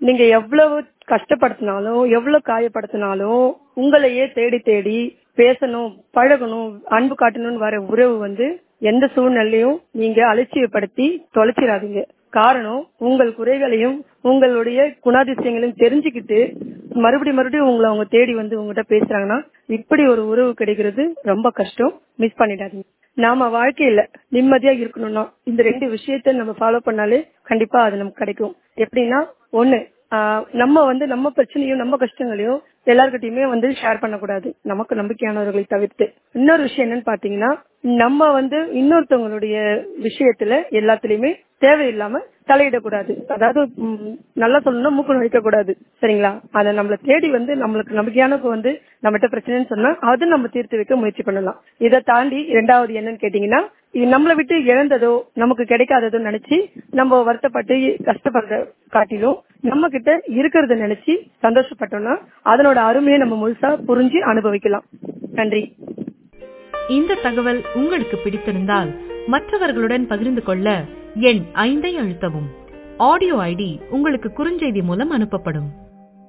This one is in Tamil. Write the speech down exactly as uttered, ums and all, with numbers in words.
நீங்க எவ்வளவு கஷ்டப்படுத்தினாலும் எவ்வளவு காயப்படுத்தினாலும் உங்களையே தேடி தேடி பேசணும், பழகணும், அன்பு காட்டணும்னு வர உறவு வந்து எந்த சூழ்நிலையும் நீங்க அலட்சியப்படுத்தி தொலைச்சிடாதீங்க. காரணம், உங்கள் குறைகளையும் உங்களுடைய குணாதிசயங்களையும் தெரிஞ்சுக்கிட்டு மறுபடியும் மறுபடியும் உங்களை அவங்க தேடி வந்து உங்ககிட்ட பேசுறாங்கன்னா இப்படி ஒரு உறவு கிடைக்கிறது ரொம்ப கஷ்டம். மிஸ் பண்ணிடாதீங்க. நாம வாழ்க்கையில நிம்மதியா இருக்கணும்னா இந்த ரெண்டு விஷயத்த நம்ம ஃபாலோ பண்ணாலே கண்டிப்பா அது நமக்கு கிடைக்கும். எப்படின்னா, ஒண்ணு, ஆஹ் நம்ம வந்து நம்ம பிரச்சனையும் நம்ம கஷ்டங்களையும் எல்லார்கிட்டயுமே வந்து ஷேர் பண்ணக்கூடாது, நமக்கு நம்பிக்கையானவர்களை தவிர்த்து. இன்னொரு விஷயம் என்னன்னு பாத்தீங்கன்னா, நம்ம வந்து இன்னொருத்தவங்களுடைய விஷயத்துல எல்லாத்துலயுமே தேவையில்லாம தலையிடக்கூடாது. அதாவது நல்லா சொல்லணும்னா மூக்கு நுழைக்க கூடாது. சரிங்களா? அதை நம்மளை தேடி வந்து நம்மளுக்கு நம்பிக்கையானவங்க வந்து நம்மகிட்ட பிரச்சனைன்னு சொன்னா அது நம்ம தீர்த்து வைக்க முயற்சி பண்ணலாம். இதை தாண்டி இரண்டாவது என்னன்னு கேட்டீங்கன்னா, நம்மளை விட்டு இழந்ததோ நமக்கு கிடைக்காததோ நினைச்சு நம்ம வருத்தப்பட்டு கஷ்டப்படுற காட்டிலும் நம்ம கிட்ட இருக்கிறத நினைச்சு சந்தோஷப்பட்டோம்னா அதனோட அருமையை நம்ம முழுசா புரிஞ்சு அனுபவிக்கலாம். நன்றி. இந்த தகவல் உங்களுக்கு பிடித்திருந்தால் மற்றவர்களுடன் பகிர்ந்து கொள்ள எண் ஐந்தை அழுத்தவும். ஆடியோ ஐடி உங்களுக்கு குறுஞ்செய்தி மூலம் அனுப்பப்படும்.